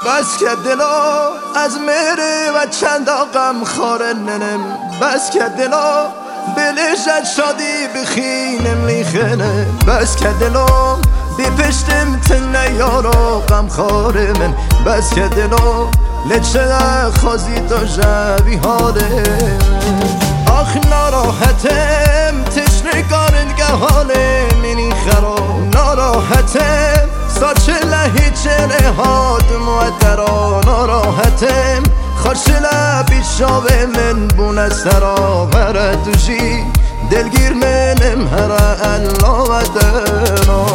بس که دلا از میره و چندا غم خاره ننم بس که دلا بلشت شادی بخینم لیخنه بس که دلا بی پشتم تنه یارا غم خاره من بس که دلا لچه خوزی تو جوی حاله آخ ناراحتم تشنگارن که حاله منی خراب ناراحتم ساچه لحیچه هادم و درا ناراحتم خوشلا بیشاوه من بونه سرا هره توشی دلگیر منم هره الله و دنا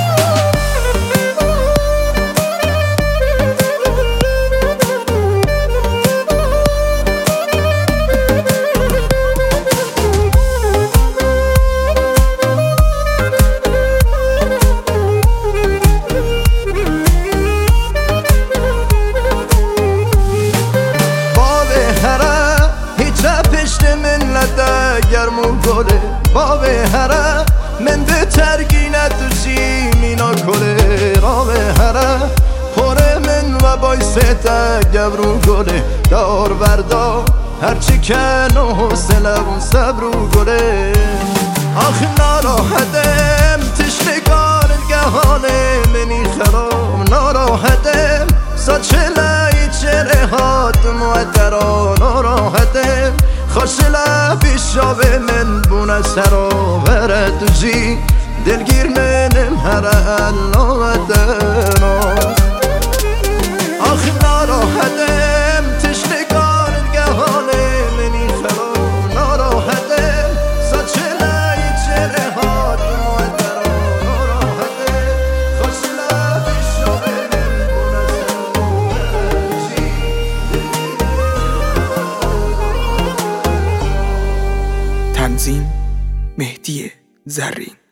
گرم و گله بابه هره من به ترگینه دوشی مینا کله رابه هره پره من و بایسته گبرو گله دار وردا هرچی کن و حسله و صبر و گله آخ ناراحتم تشنگارن که حاله منی خرام ناراحتم ساچه لایی چره هاتم و درا ناراحتم خوشلا بیشاوه من بونه سرا هره توشی دلگیر منم هره الله و دنا آخ ناراحتم تشنگارن که حاله منی خرام ناراحتم ساچه لایی چره هاتم و درا ناراحتم خوشلا بیشاوه من بونه سرا هره توشی تنظیم مهدی زرین.